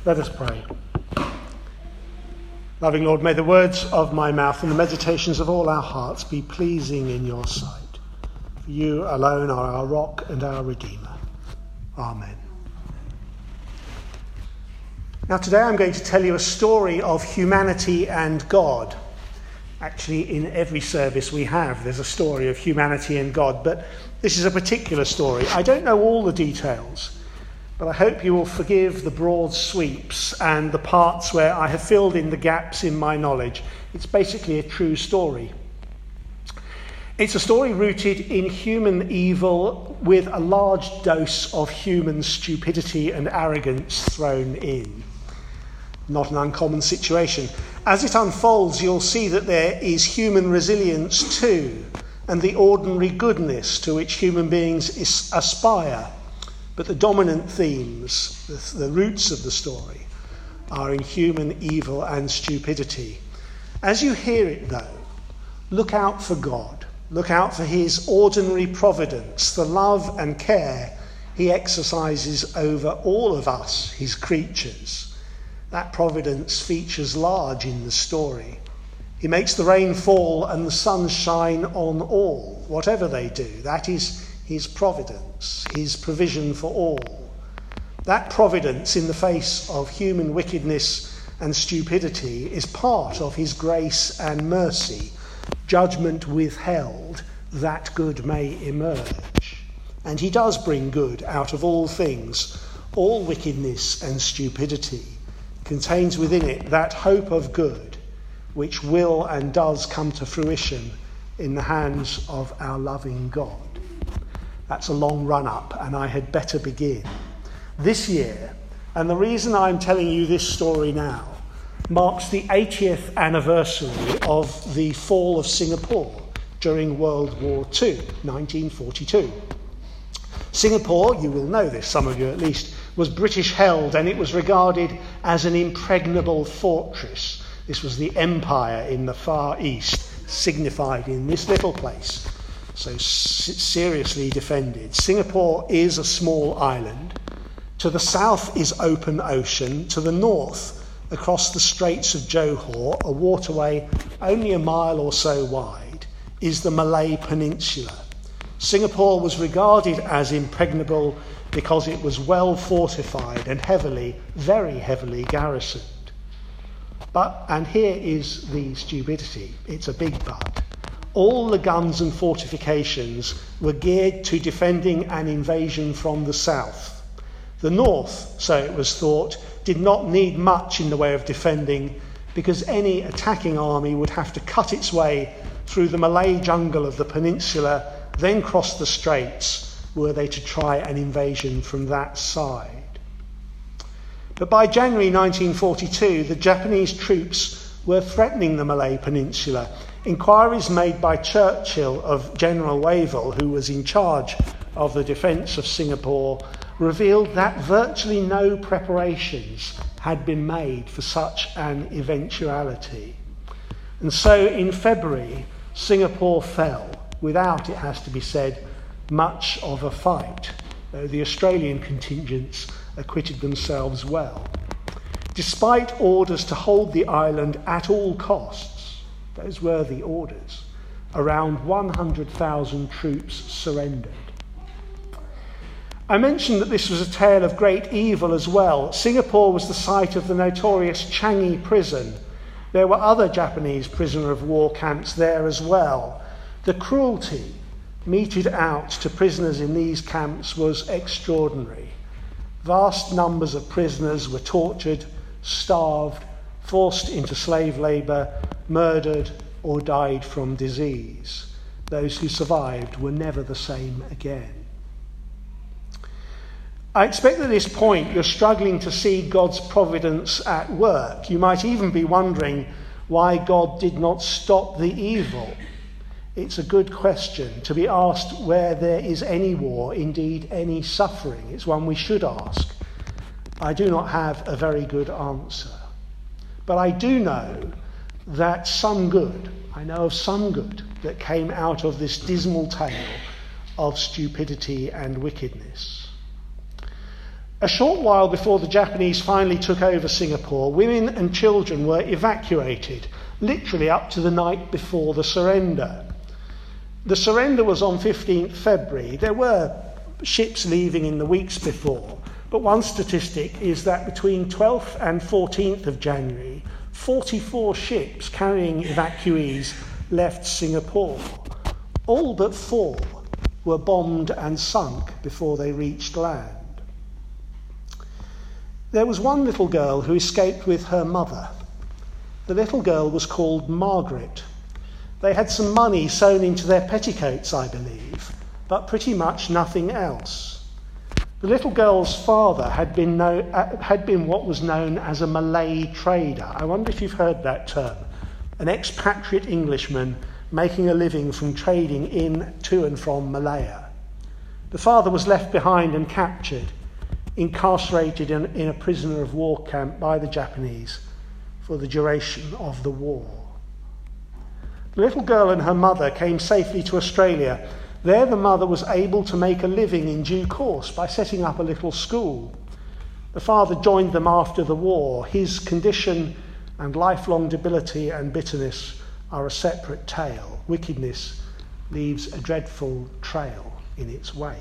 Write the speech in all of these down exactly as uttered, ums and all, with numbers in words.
Let us pray. Loving Lord, may the words of my mouth and the meditations of all our hearts be pleasing in your sight. For you alone are our rock and our Redeemer. Amen. Now today I'm going to tell you a story of humanity and God. Actually, in every service we have, there's a story of humanity and God, but this is a particular story. I don't know all the details, but I hope you will forgive the broad sweeps and the parts where I have filled in the gaps in my knowledge. It's basically a true story. It's a story rooted in human evil with a large dose of human stupidity and arrogance thrown in. Not an uncommon situation. As it unfolds, you'll see that there is human resilience too, and the ordinary goodness to which human beings is, aspire. But the dominant themes, the, the roots of the story, are in human evil and stupidity. As you hear it, though, look out for God. Look out for his ordinary providence, the love and care he exercises over all of us, his creatures. That providence features large in the story. He makes the rain fall and the sun shine on all, whatever they do. That is his providence, his provision for all. That providence in the face of human wickedness and stupidity is part of his grace and mercy, judgment withheld, that good may emerge. And he does bring good out of all things. All wickedness and stupidity contains within it that hope of good, which will and does come to fruition in the hands of our loving God. That's a long run-up, and I had better begin. This year, and the reason I'm telling you this story now, marks the eightieth anniversary of the fall of Singapore during World War Two, nineteen forty-two. Singapore, you will know this, some of you at least, was British held, and it was regarded as an impregnable fortress. This was the empire in the Far East, signified in this little place. So seriously defended. Singapore is a small island. To the south is open ocean. To the north, across the Straits of Johor, a waterway only a mile or so wide, is the Malay Peninsula. Singapore was regarded as impregnable because it was well fortified and heavily, very heavily garrisoned. But, and here is the stupidity, it's a big but, all the guns and fortifications were geared to defending an invasion from the south. The north, so it was thought, did not need much in the way of defending because any attacking army would have to cut its way through the Malay jungle of the peninsula, then cross the straits, were they to try an invasion from that side. But by January nineteen forty-two, the Japanese troops were threatening the Malay Peninsula. Inquiries made by Churchill of General Wavell, who was in charge of the defence of Singapore, revealed that virtually no preparations had been made for such an eventuality. And so in February, Singapore fell, without, it has to be said, much of a fight, though the Australian contingents acquitted themselves well. Despite orders to hold the island at all costs, those were the orders, around one hundred thousand troops surrendered. I mentioned that this was a tale of great evil as well. Singapore was the site of the notorious Changi prison. There were other Japanese prisoner of war camps there as well. The cruelty meted out to prisoners in these camps was extraordinary. Vast numbers of prisoners were tortured, starved, forced into slave labour, murdered, or died from disease. Those who survived were never the same again. I expect at this point you're struggling to see God's providence at work. You might even be wondering why God did not stop the evil. It's a good question to be asked where there is any war, indeed any suffering. It's one we should ask. I do not have a very good answer. But I do know that some good, I know of some good that came out of this dismal tale of stupidity and wickedness. A short while before the Japanese finally took over Singapore, women and children were evacuated, literally up to the night before the surrender. The surrender was on fifteenth February. There were ships leaving in the weeks before, but one statistic is that between twelfth and fourteenth of January, forty-four ships carrying evacuees left Singapore. All but four were bombed and sunk before they reached land. There was one little girl who escaped with her mother. The little girl was called Margaret. They had some money sewn into their petticoats, I believe, but pretty much nothing else. The little girl's father had been, no, uh, had been what was known as a Malay trader. I wonder if you've heard that term. An expatriate Englishman making a living from trading in, to and from Malaya. The father was left behind and captured, incarcerated in, in a prisoner of war camp by the Japanese for the duration of the war. The little girl and her mother came safely to Australia. There the mother was able to make a living in due course by setting up a little school. The father joined them after the war. His condition and lifelong debility and bitterness are a separate tale. Wickedness leaves a dreadful trail in its wake.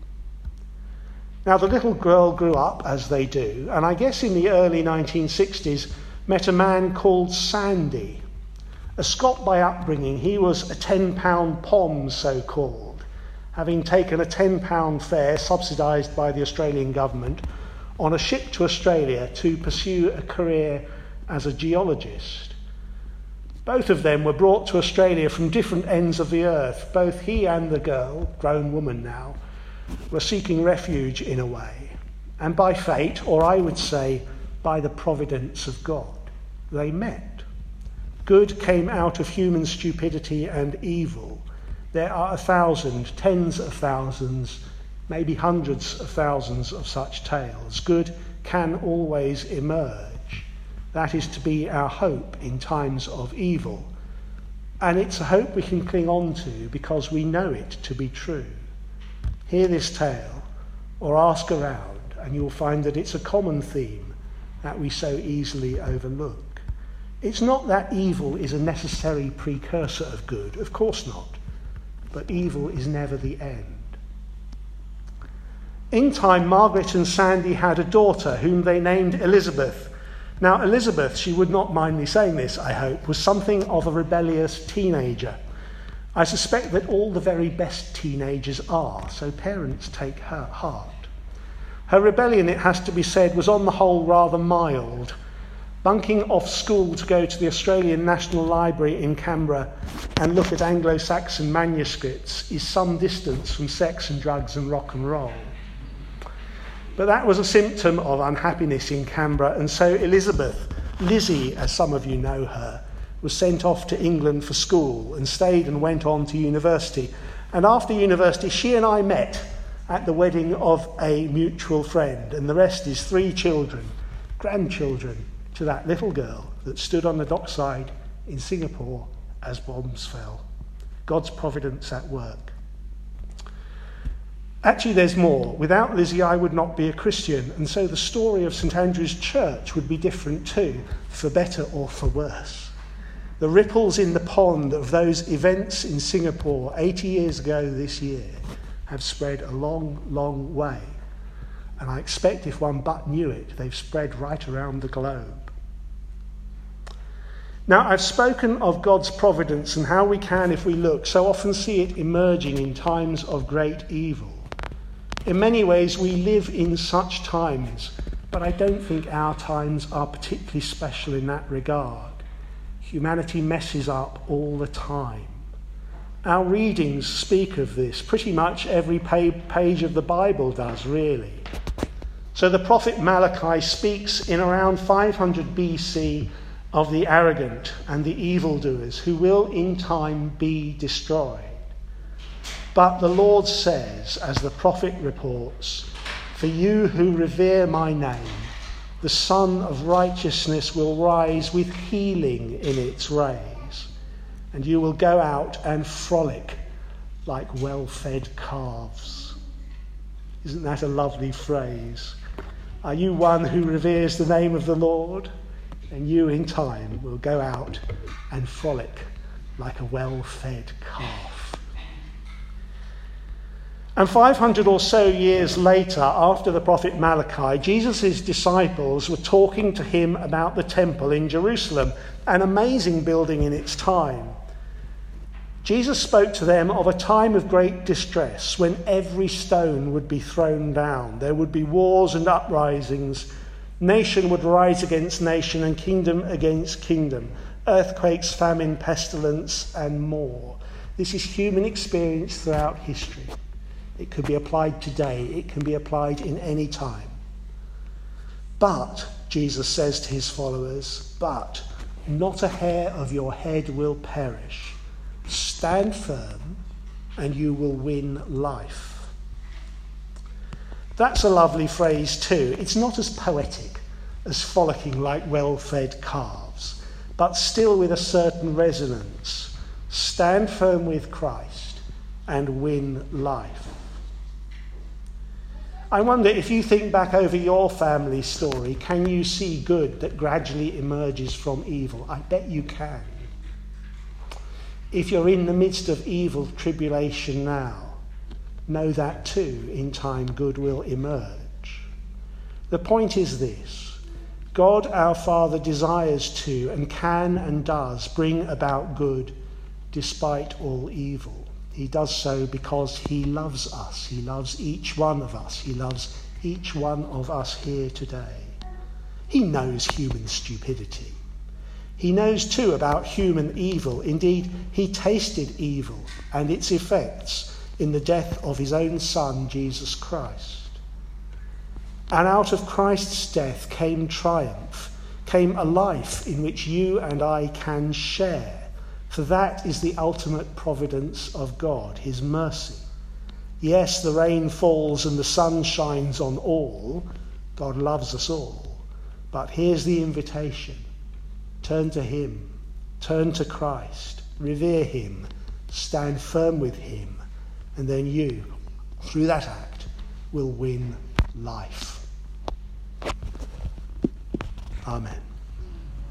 Now, the little girl grew up, as they do, and I guess in the early nineteen sixties met a man called Sandy. A Scot by upbringing, he was a ten-pound pom, so-called, having taken a ten-pound fare subsidised by the Australian government on a ship to Australia to pursue a career as a geologist. Both of them were brought to Australia from different ends of the earth. Both he and the girl, grown woman now, were seeking refuge in a way. And by fate, or I would say by the providence of God, they met. Good came out of human stupidity and evil. There are a thousand, tens of thousands, maybe hundreds of thousands of such tales. Good can always emerge. That is to be our hope in times of evil. And it's a hope we can cling on to because we know it to be true. Hear this tale or ask around and you'll find that it's a common theme that we so easily overlook. It's not that evil is a necessary precursor of good, of course not, but evil is never the end. In time, Margaret and Sandy had a daughter whom they named Elizabeth. Now, Elizabeth, she would not mind me saying this, I hope, was something of a rebellious teenager. I suspect that all the very best teenagers are, so parents take her heart. Her rebellion, it has to be said, was on the whole rather mild. Bunking off school to go to the Australian National Library in Canberra and look at Anglo-Saxon manuscripts is some distance from sex and drugs and rock and roll. But that was a symptom of unhappiness in Canberra, and so Elizabeth, Lizzie as some of you know her, was sent off to England for school and stayed and went on to university. And after university, she and I met at the wedding of a mutual friend, and the rest is three children, grandchildren, to that little girl that stood on the dockside in Singapore as bombs fell. God's providence at work. Actually, there's more. Without Lizzie, I would not be a Christian, and so the story of St Andrew's Church would be different too, for better or for worse. The ripples in the pond of those events in Singapore eighty years ago this year have spread a long, long way. And I expect if one but knew it, they've spread right around the globe. Now, I've spoken of God's providence and how we can, if we look, so often see it emerging in times of great evil. In many ways, we live in such times, but I don't think our times are particularly special in that regard. Humanity messes up all the time. Our readings speak of this. Pretty much every page of the Bible does, really. So the prophet Malachi speaks in around five hundred B C of the arrogant and the evildoers who will in time be destroyed. But the Lord says, as the prophet reports, "For you who revere my name, the Sun of Righteousness will rise with healing in its rays, and you will go out and frolic like well-fed calves." Isn't that a lovely phrase? Are you one who reveres the name of the Lord? And you in time will go out and frolic like a well-fed calf. And five hundred or so years later, after the prophet Malachi, Jesus' disciples were talking to him about the temple in Jerusalem, an amazing building in its time. Jesus spoke to them of a time of great distress when every stone would be thrown down. There would be wars and uprisings. Nation would rise against nation and kingdom against kingdom. Earthquakes, famine, pestilence, and more. This is human experience throughout history. It could be applied today. It can be applied in any time. But, Jesus says to his followers, but not a hair of your head will perish. Stand firm and you will win life. That's a lovely phrase too. It's not as poetic as frolicking like well-fed calves, but still with a certain resonance. Stand firm with Christ and win life. I wonder if you think back over your family story, can you see good that gradually emerges from evil? I bet you can. If you're in the midst of evil tribulation now, know that too, in time good will emerge. The point is this: God our Father desires to and can and does bring about good despite all evil. He does so because he loves us. He loves each one of us. He loves each one of us here today. He knows human stupidity. He knows too about human evil. Indeed, he tasted evil and its effects in the death of his own Son, Jesus Christ. And out of Christ's death came triumph, came a life in which you and I can share. For that is the ultimate providence of God, his mercy. Yes, the rain falls and the sun shines on all. God loves us all. But here's the invitation. Turn to him. Turn to Christ. Revere him. Stand firm with him. And then you, through that act, will win life. Amen.